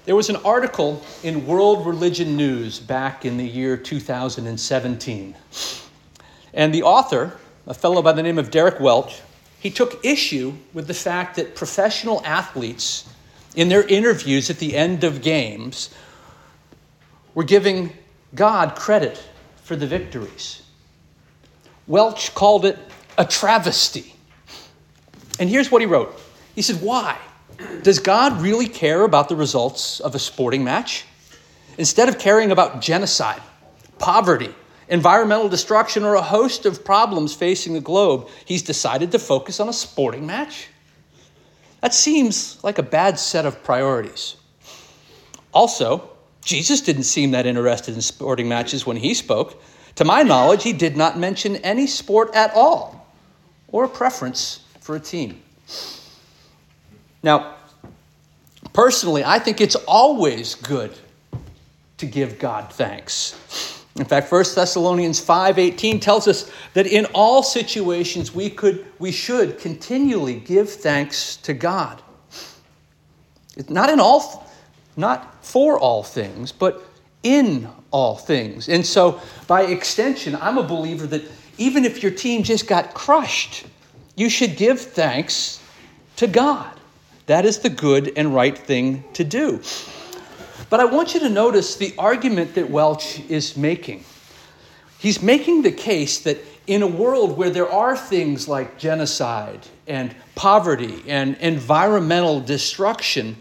There was an article in World Religion News back in the year 2017. And the author, a fellow by the name of Derek Welch, he took issue with the fact that professional athletes, in their interviews at the end of games, were giving God credit for the victories. Welch called it a travesty. And here's what he wrote. He said, "Why? Does God really care about the results of a sporting match? Instead of caring about genocide, poverty, environmental destruction, or a host of problems facing the globe, he's decided to focus on a sporting match? That seems like a bad set of priorities. Also, Jesus didn't seem that interested in sporting matches when he spoke. To my knowledge, he did not mention any sport at all or a preference for a team." Now, personally, I think it's always good to give God thanks. In fact, 1 Thessalonians 5:18 tells us that in all situations we should continually give thanks to God. Not for all things, but in all things. And so, by extension, I'm a believer that even if your team just got crushed, you should give thanks to God. That is the good and right thing to do. But I want you to notice the argument that Welch is making. He's making the case that in a world where there are things like genocide and poverty and environmental destruction,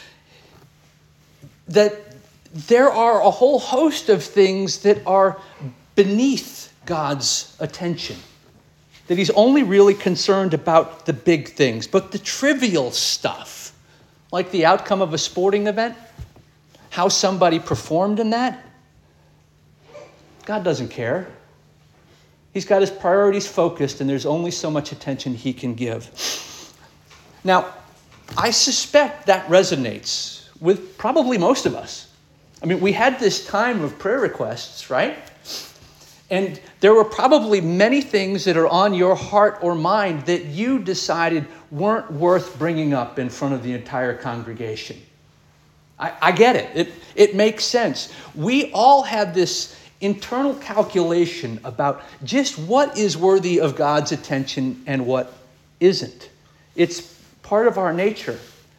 that there are a whole host of things that are beneath God's attention. That he's only really concerned about the big things, but the trivial stuff, like the outcome of a sporting event, how somebody performed in that, God doesn't care. He's got his priorities focused, and there's only so much attention he can give. Now, I suspect that resonates with probably most of us. I mean, we had this time of prayer requests, right? And there were probably many things that are on your heart or mind that you decided weren't worth bringing up in front of the entire congregation. I get it. It makes sense. We all have this internal calculation about just what is worthy of God's attention and what isn't. It's part of our nature.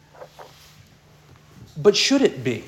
But should it be?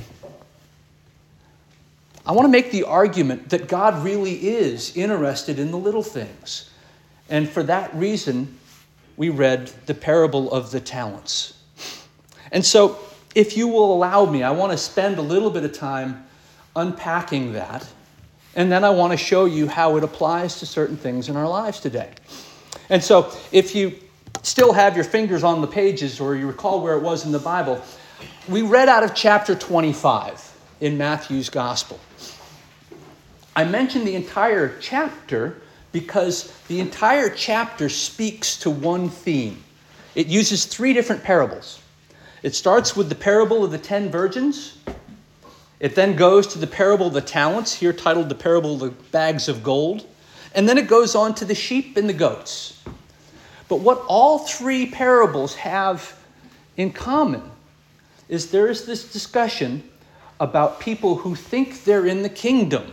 I want to make the argument that God really is interested in the little things. And for that reason, we read the parable of the talents. And so, if you will allow me, I want to spend a little bit of time unpacking that. And then I want to show you how it applies to certain things in our lives today. And so, if you still have your fingers on the pages or you recall where it was in the Bible, we read out of chapter 25 in Matthew's Gospel. I mentioned the entire chapter because the entire chapter speaks to one theme. It uses 3 different parables. It starts with the parable of the 10 virgins. It then goes to the parable of the talents, here titled the parable of the bags of gold. And then it goes on to the sheep and the goats. But what all 3 parables have in common is there is this discussion about people who think they're in the kingdom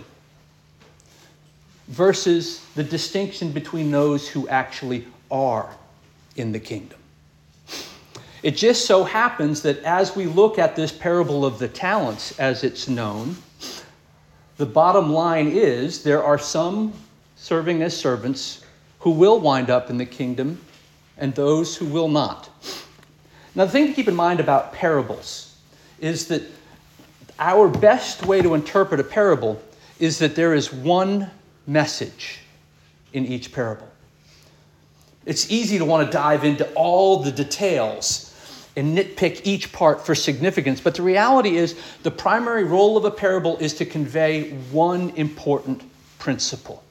versus the distinction between those who actually are in the kingdom. It just so happens that as we look at this parable of the talents as it's known, the bottom line is there are some serving as servants who will wind up in the kingdom and those who will not. Now, the thing to keep in mind about parables is that our best way to interpret a parable is that there is one message in each parable. It's easy to want to dive into all the details and nitpick each part for significance, but the reality is the primary role of a parable is to convey one important principle.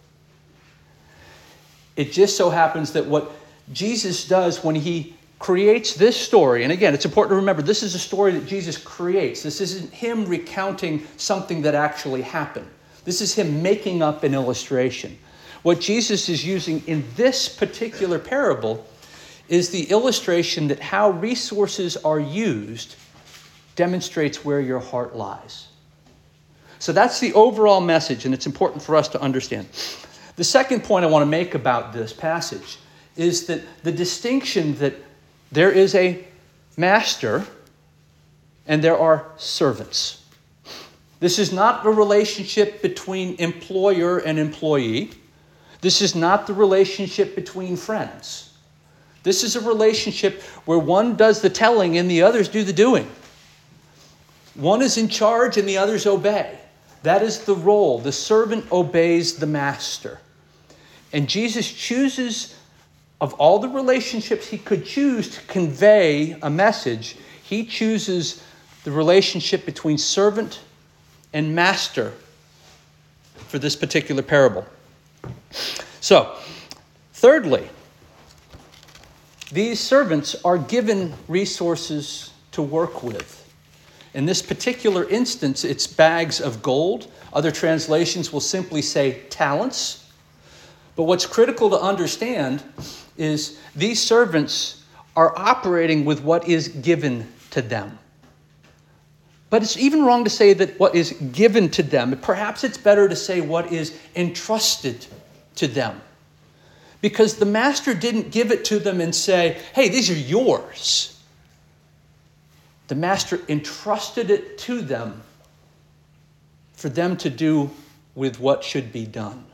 It just so happens that what Jesus does when he creates this story, and again, it's important to remember, this is a story that Jesus creates. This isn't him recounting something that actually happened. This is him making up an illustration. What Jesus is using in this particular parable is the illustration that how resources are used demonstrates where your heart lies. So that's the overall message, and it's important for us to understand. The second point I want to make about this passage is that the distinction that there is a master and there are servants. This is not a relationship between employer and employee. This is not the relationship between friends. This is a relationship where one does the telling and the others do the doing. One is in charge and the others obey. That is the role. The servant obeys the master. And Jesus chooses, of all the relationships he could choose to convey a message, he chooses the relationship between servant and master for this particular parable. So, thirdly, these servants are given resources to work with. In this particular instance, it's bags of gold. Other translations will simply say talents. But what's critical to understand is these servants are operating with what is given to them. But it's even wrong to say that what is given to them. Perhaps it's better to say what is entrusted to them. Because the master didn't give it to them and say, hey, these are yours. The master entrusted it to them for them to do with what should be done.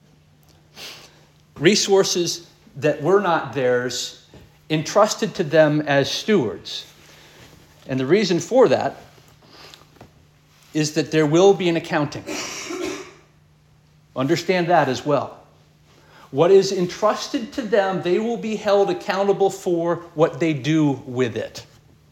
Resources that were not theirs, entrusted to them as stewards. And the reason for that is that there will be an accounting. Understand that as well. What is entrusted to them, they will be held accountable for what they do with it.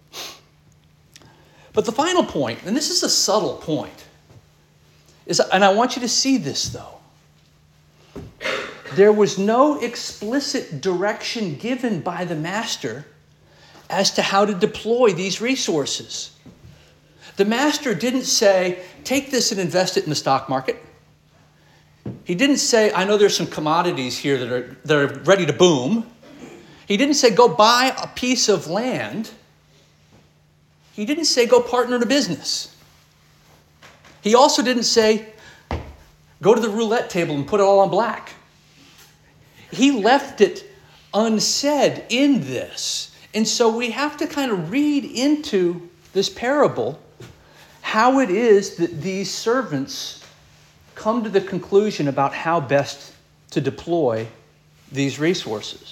But the final point, and this is a subtle point, and I want you to see this though. There was no explicit direction given by the master as to how to deploy these resources. The master didn't say, take this and invest it in the stock market. He didn't say, I know there's some commodities here that are ready to boom. He didn't say, go buy a piece of land. He didn't say, go partner in a business. He also didn't say, go to the roulette table and put it all on black. He left it unsaid in this. And so we have to kind of read into this parable how it is that these servants come to the conclusion about how best to deploy these resources.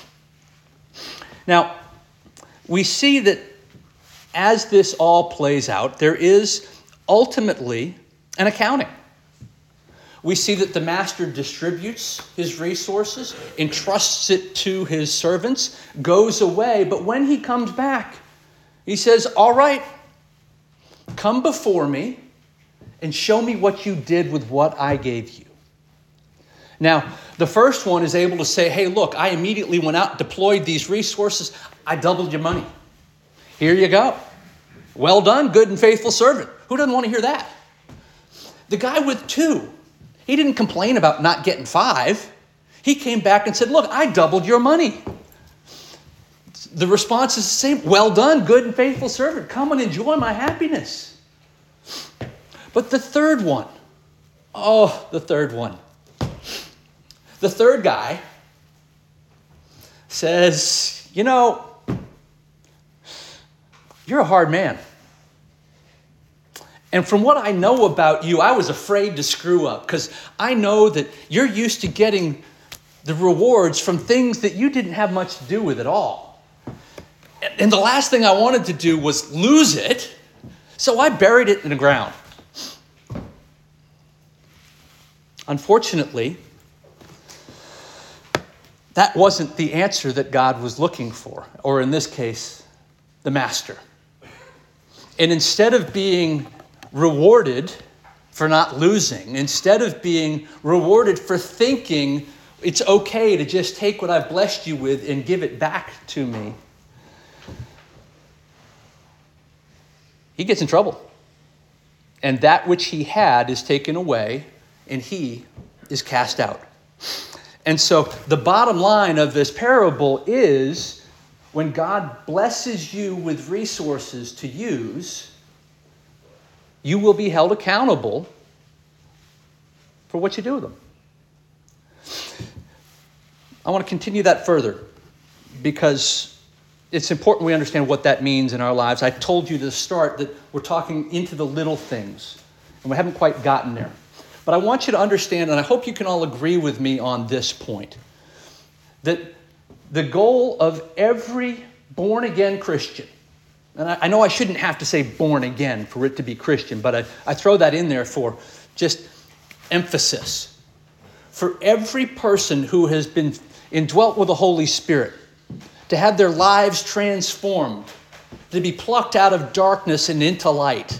Now, we see that as this all plays out, there is ultimately an accounting. We see that the master distributes his resources, entrusts it to his servants, goes away, but when he comes back, he says, all right, come before me and show me what you did with what I gave you. Now, the first one is able to say, hey, look, I immediately went out and deployed these resources. I doubled your money. Here you go. Well done, good and faithful servant. Who doesn't want to hear that? The guy with 2, he didn't complain about not getting 5. He came back and said, look, I doubled your money. The response is the same. Well done, good and faithful servant. Come and enjoy my happiness. But the third one. The third guy says, you're a hard man. And from what I know about you, I was afraid to screw up because I know that you're used to getting the rewards from things that you didn't have much to do with at all. And the last thing I wanted to do was lose it, so I buried it in the ground. Unfortunately, that wasn't the answer that God was looking for, or in this case, the master. And instead of being rewarded for not losing, instead of being rewarded for thinking it's okay to just take what I've blessed you with and give it back to me, he gets in trouble. And that which he had is taken away, and he is cast out. And so the bottom line of this parable is when God blesses you with resources to use, you will be held accountable for what you do with them. I want to continue that further because it's important we understand what that means in our lives. I told you to start that we're talking into the little things, and we haven't quite gotten there. But I want you to understand, and I hope you can all agree with me on this point, that the goal of every born-again Christian, and I know I shouldn't have to say born again for it to be Christian, but I throw that in there for just emphasis. For every person who has been indwelt with the Holy Spirit, to have their lives transformed, to be plucked out of darkness and into light.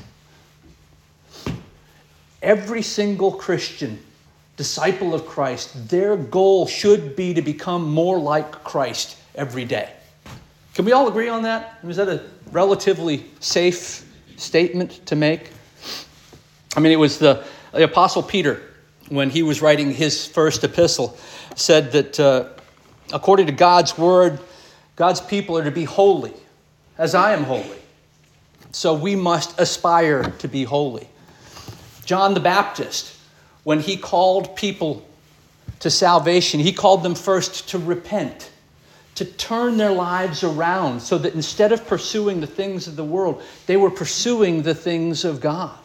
Every single Christian, disciple of Christ, their goal should be to become more like Christ every day. Can we all agree on that? Is that a relatively safe statement to make? I mean, it was the Apostle Peter, when he was writing his first epistle, said that according to God's word, God's people are to be holy, as I am holy. So we must aspire to be holy. John the Baptist, when he called people to salvation, he called them first to repent, to turn their lives around so that instead of pursuing the things of the world, they were pursuing the things of God.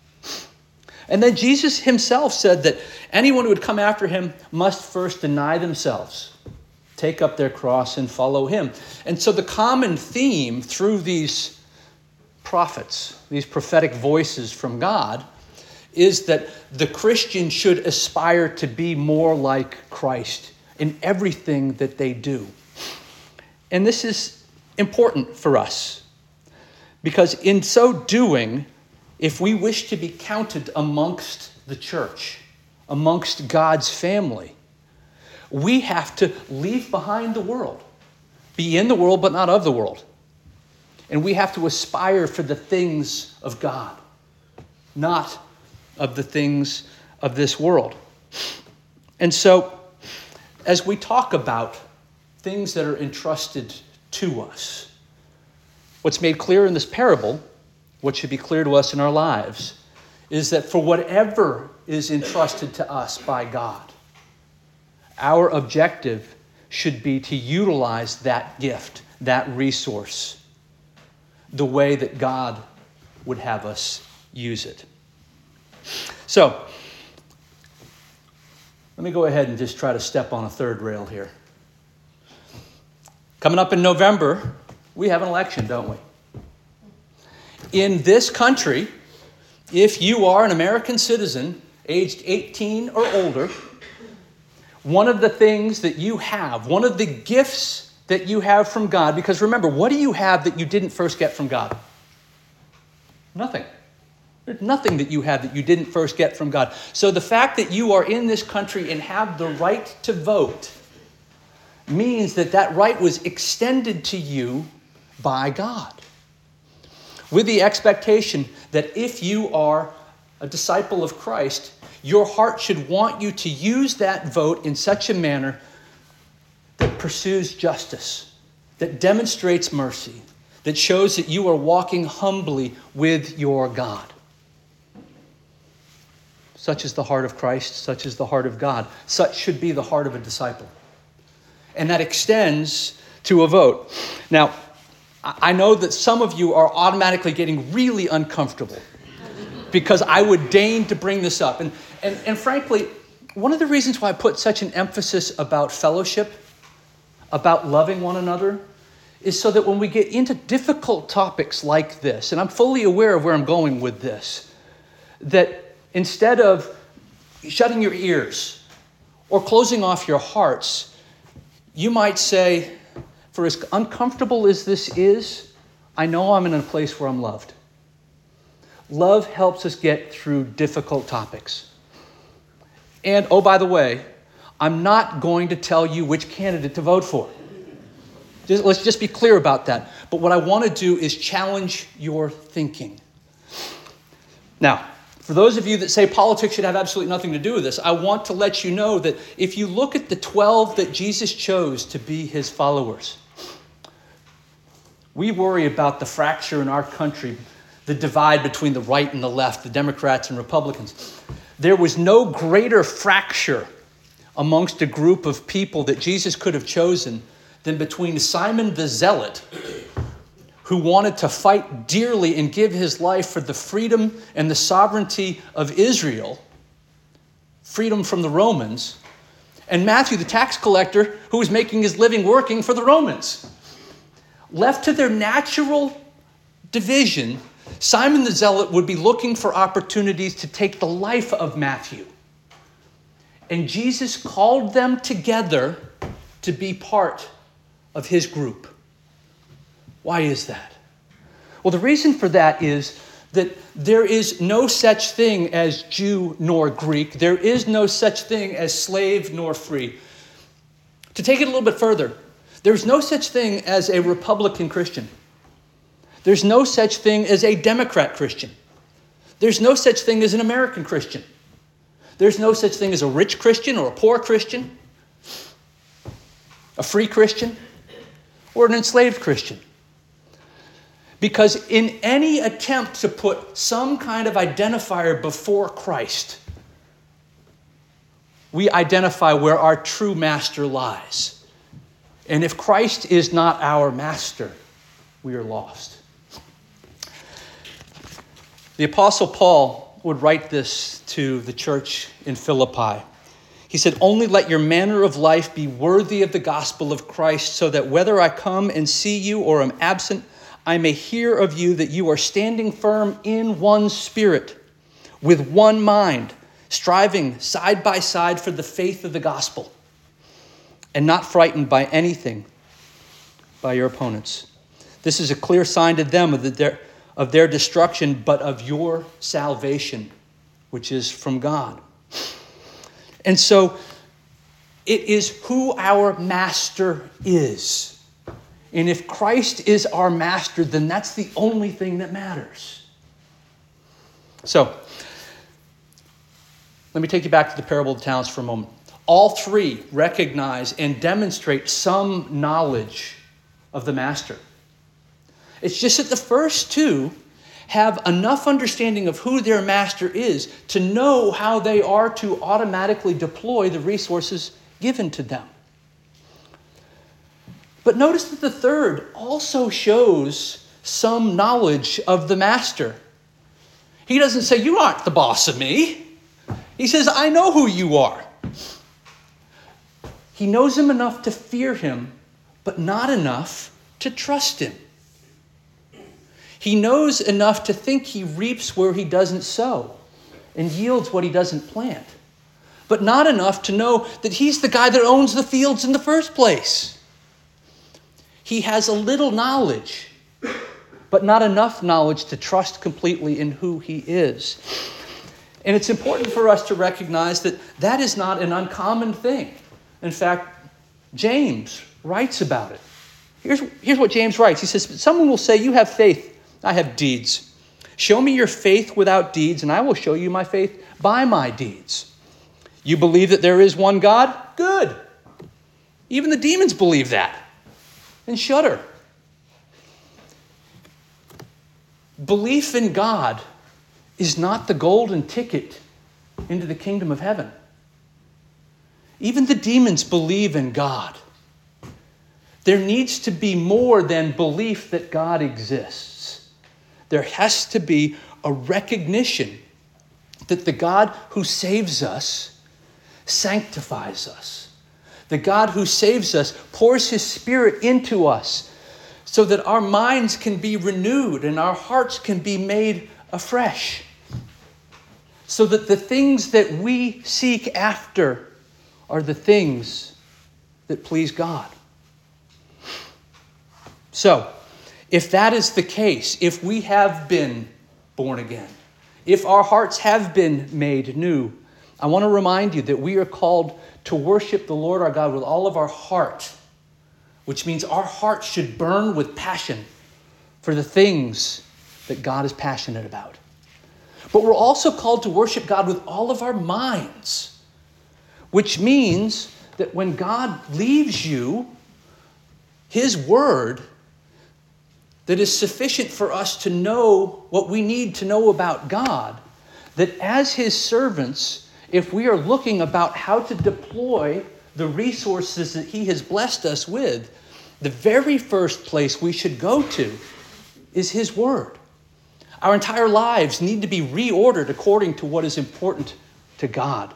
And then Jesus himself said that anyone who would come after him must first deny themselves, take up their cross and follow him. And so the common theme through these prophets, these prophetic voices from God, is that the Christian should aspire to be more like Christ in everything that they do. And this is important for us because in so doing, if we wish to be counted amongst the church, amongst God's family, we have to leave behind the world, be in the world but not of the world. And we have to aspire for the things of God, not of the things of this world. And so, as we talk about things that are entrusted to us, what's made clear in this parable, what should be clear to us in our lives, is that for whatever is entrusted to us by God, our objective should be to utilize that gift, that resource, the way that God would have us use it. So, let me go ahead and just try to step on a third rail here. Coming up in November, we have an election, don't we? In this country, if you are an American citizen, aged 18 or older, one of the things that you have, one of the gifts that you have from God, because remember, what do you have that you didn't first get from God? Nothing. There's nothing that you have that you didn't first get from God. So the fact that you are in this country and have the right to vote means that that right was extended to you by God, with the expectation that if you are a disciple of Christ, your heart should want you to use that vote in such a manner that pursues justice, that demonstrates mercy, that shows that you are walking humbly with your God. Such is the heart of Christ, such is the heart of God. Such should be the heart of a disciple. And that extends to a vote. Now, I know that some of you are automatically getting really uncomfortable because I would deign to bring this up. And frankly, one of the reasons why I put such an emphasis about fellowship, about loving one another, is so that when we get into difficult topics like this, and I'm fully aware of where I'm going with this, that instead of shutting your ears or closing off your hearts, you might say, for as uncomfortable as this is, I know I'm in a place where I'm loved. Love helps us get through difficult topics. And, oh, by the way, I'm not going to tell you which candidate to vote for. Let's just be clear about that. But what I want to do is challenge your thinking. Now, for those of you that say politics should have absolutely nothing to do with this, I want to let you know that if you look at the 12 that Jesus chose to be his followers, We worry about the fracture in our country, the divide between the right and the left, the Democrats and Republicans. There was no greater fracture amongst a group of people that Jesus could have chosen than between Simon the Zealot, who wanted to fight dearly and give his life for the freedom and the sovereignty of Israel, freedom from the Romans, and Matthew, the tax collector, who was making his living working for the Romans. Left to their natural division, Simon the Zealot would be looking for opportunities to take the life of Matthew. And Jesus called them together to be part of his group. Why is that? Well, the reason for that is that there is no such thing as Jew nor Greek. There is no such thing as slave nor free. To take it a little bit further, there's no such thing as a Republican Christian. There's no such thing as a Democrat Christian. There's no such thing as an American Christian. There's no such thing as a rich Christian or a poor Christian, a free Christian, or an enslaved Christian. Because in any attempt to put some kind of identifier before Christ, we identify where our true master lies. And if Christ is not our master, we are lost. The Apostle Paul would write this to the church in Philippi. He said, "Only let your manner of life be worthy of the gospel of Christ, so that whether I come and see you or am absent, I may hear of you that you are standing firm in one spirit, with one mind, striving side by side for the faith of the gospel, and not frightened by anything by your opponents. This is a clear sign to them of their destruction, but of your salvation, which is from God." And so it is who our master is. And if Christ is our master, then that's the only thing that matters. So, let me take you back to the parable of the talents for a moment. All three recognize and demonstrate some knowledge of the master. It's just that the first two have enough understanding of who their master is to know how they are to automatically deploy the resources given to them. But notice that the third also shows some knowledge of the master. He doesn't say, "You aren't the boss of me." He says, "I know who you are." He knows him enough to fear him, but not enough to trust him. He knows enough to think he reaps where he doesn't sow and yields what he doesn't plant, but not enough to know that he's the guy that owns the fields in the first place. He has a little knowledge, but not enough knowledge to trust completely in who he is. And it's important for us to recognize that that is not an uncommon thing. In fact, James writes about it. Here's what James writes. He says, "Someone will say, 'You have faith, I have deeds. Show me your faith without deeds, and I will show you my faith by my deeds. You believe that there is one God? Good. Even the demons believe that and shudder." Belief in God is not the golden ticket into the kingdom of heaven. Even the demons believe in God. There needs to be more than belief that God exists. There has to be a recognition that the God who saves us sanctifies us. The God who saves us pours his Spirit into us so that our minds can be renewed and our hearts can be made afresh. So that the things that we seek after are the things that please God. So, if that is the case, if we have been born again, if our hearts have been made new, I want to remind you that we are called to worship the Lord our God with all of our heart, which means our heart should burn with passion for the things that God is passionate about. But we're also called to worship God with all of our minds, which means that when God leaves you, his word that is sufficient for us to know what we need to know about God, that as his servants, if we are looking about how to deploy the resources that he has blessed us with, the very first place we should go to is his word. Our entire lives need to be reordered according to what is important to God.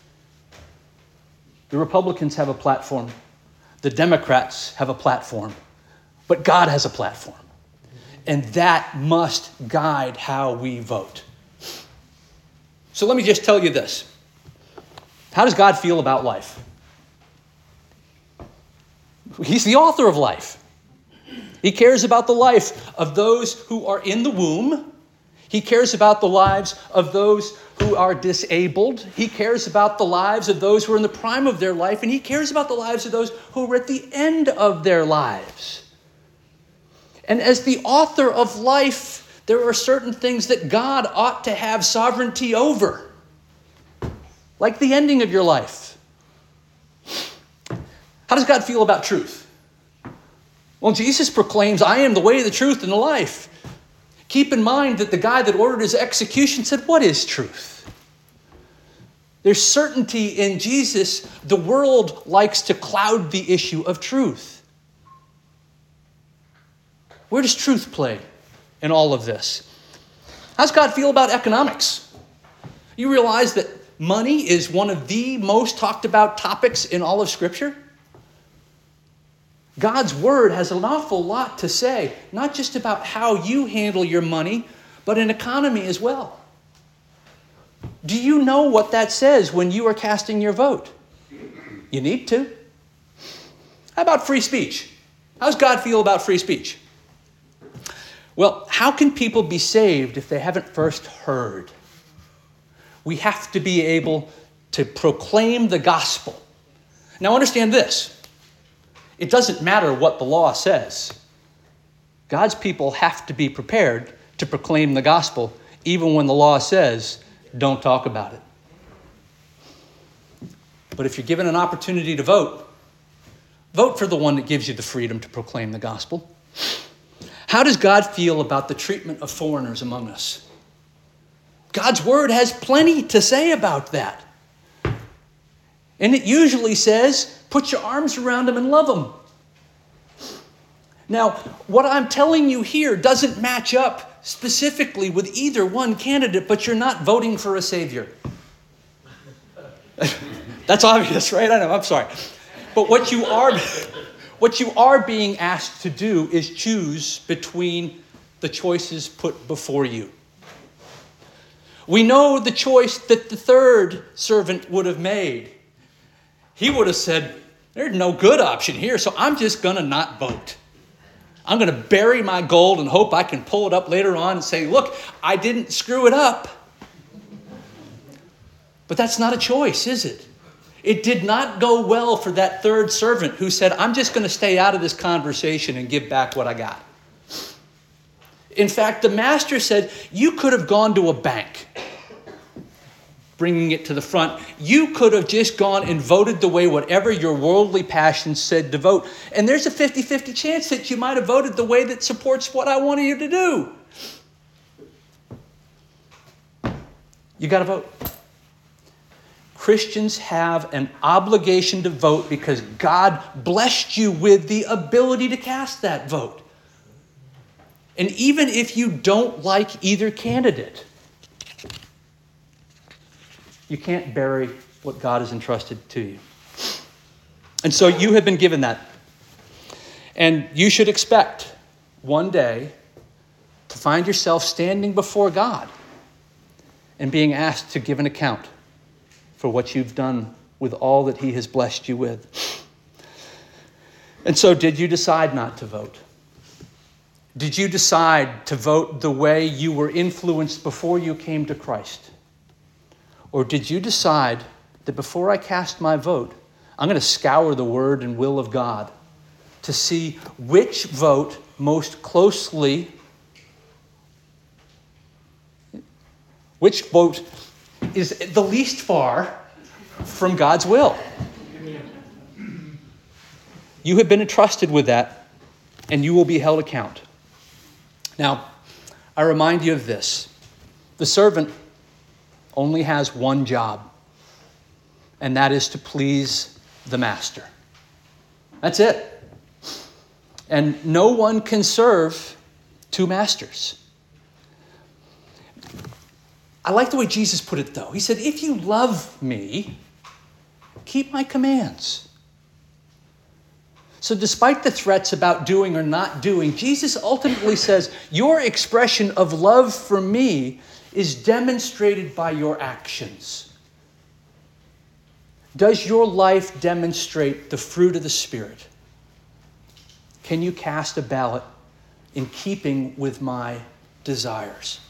The Republicans have a platform. The Democrats have a platform. But God has a platform. And that must guide how we vote. So let me just tell you this. How does God feel about life? He's the author of life. He cares about the life of those who are in the womb. He cares about the lives of those who are disabled. He cares about the lives of those who are in the prime of their life. And he cares about the lives of those who are at the end of their lives. And as the author of life, there are certain things that God ought to have sovereignty over, like the ending of your life. How does God feel about truth? Well, Jesus proclaims, I am the way, the truth, and the life. Keep in mind that the guy that ordered his execution said, what is truth? There's certainty in Jesus. The world likes to cloud the issue of truth. Where does truth play in all of this? How does God feel about economics? You realize that money is one of the most talked about topics in all of Scripture? God's word has an awful lot to say, not just about how you handle your money, but in economy as well. Do you know what that says when you are casting your vote? You need to. How about free speech? How does God feel about free speech? Well, how can people be saved if they haven't first heard? We have to be able to proclaim the gospel. Now understand this. It doesn't matter what the law says. God's people have to be prepared to proclaim the gospel, even when the law says, don't talk about it. But if you're given an opportunity to vote, vote for the one that gives you the freedom to proclaim the gospel. How does God feel about the treatment of foreigners among us? God's word has plenty to say about that. And it usually says, put your arms around them and love them. Now, what I'm telling you here doesn't match up specifically with either one candidate, but you're not voting for a savior. That's obvious, right? I know, I'm sorry. But what you are being asked to do is choose between the choices put before you. We know the choice that the third servant would have made. He would have said, there's no good option here, so I'm just going to not vote. I'm going to bury my gold and hope I can pull it up later on and say, look, I didn't screw it up. But that's not a choice, is it? It did not go well for that third servant who said, I'm just going to stay out of this conversation and give back what I got. In fact, the master said, you could have gone to a bank, bringing it to the front. You could have just gone and voted the way whatever your worldly passions said to vote. And there's a 50-50 chance that you might have voted the way that supports what I wanted you to do. You got to vote. Christians have an obligation to vote because God blessed you with the ability to cast that vote. And even if you don't like either candidate, you can't bury what God has entrusted to you. And so you have been given that. And you should expect one day to find yourself standing before God and being asked to give an account for what you've done with all that he has blessed you with. And so did you decide not to vote? Did you decide to vote the way you were influenced before you came to Christ? Or did you decide that before I cast my vote, I'm going to scour the word and will of God to see which vote most closely, which vote is the least far from God's will? You have been entrusted with that, and you will be held account. Now, I remind you of this. The servant only has one job, and that is to please the master. That's it. And no one can serve two masters. I like the way Jesus put it, though. He said, if you love me, keep my commands. So despite the threats about doing or not doing, Jesus ultimately says, your expression of love for me is demonstrated by your actions. Does your life demonstrate the fruit of the Spirit? Can you cast a ballot in keeping with my desires?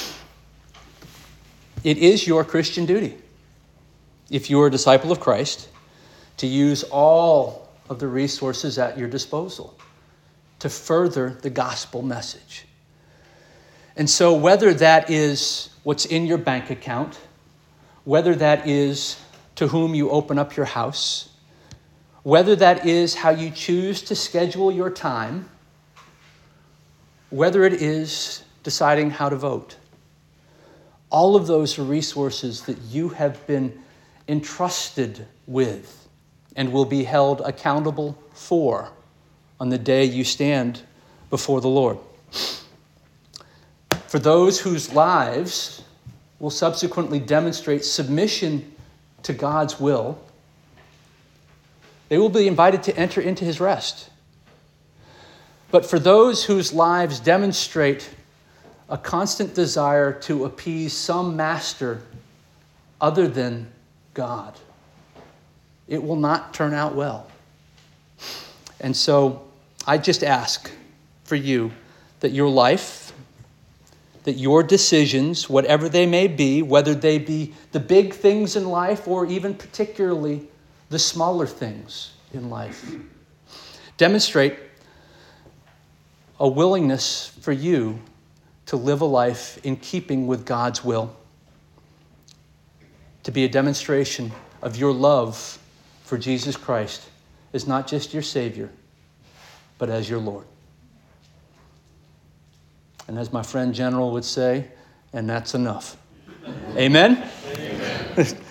It is your Christian duty, if you are a disciple of Christ, to use all of the resources at your disposal to further the gospel message. And so whether that is what's in your bank account, whether that is to whom you open up your house, whether that is how you choose to schedule your time, whether it is deciding how to vote, all of those are resources that you have been entrusted with and will be held accountable for on the day you stand before the Lord. For those whose lives will subsequently demonstrate submission to God's will, they will be invited to enter into his rest. But for those whose lives demonstrate a constant desire to appease some master other than God, it will not turn out well. And so I just ask for you that your life, that your decisions, whatever they may be, whether they be the big things in life or even particularly the smaller things in life, demonstrate a willingness for you to live a life in keeping with God's will, to be a demonstration of your love for Jesus Christ as not just your Savior, but as your Lord. And as my friend General would say, and that's enough. Amen? Amen.